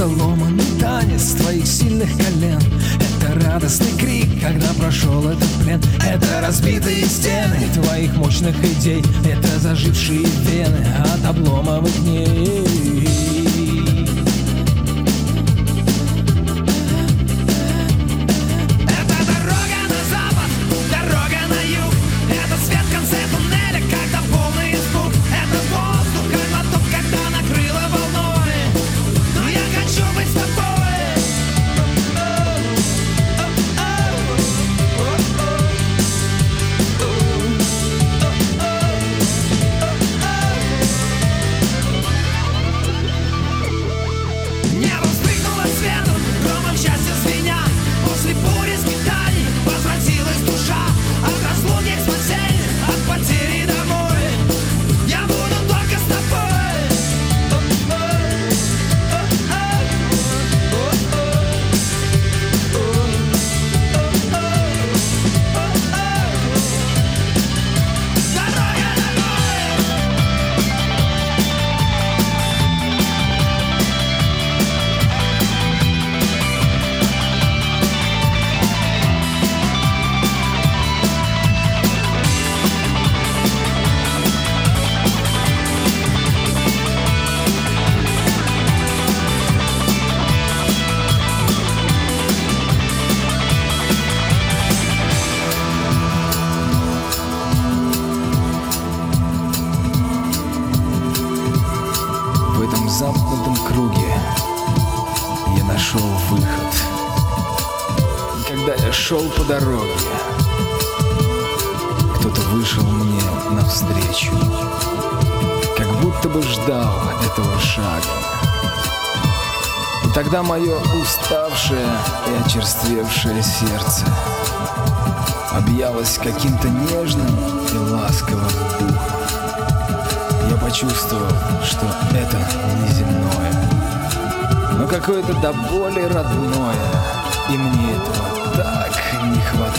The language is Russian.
Это ломаный танец твоих сильных колен. Это радостный крик, когда прошел этот плен. Это разбитые стены твоих мощных идей. Это зажившие вены от обломовых дней. В замкнутом круге я нашел выход. Когда я шел по дороге, кто-то вышел мне навстречу, как будто бы ждал этого шага. И тогда мое уставшее и очерствевшее сердце объялось каким-то нежным и ласковым духом. Я почувствовал, что это неземное, но какое-то до боли родное, и мне этого так не хватало.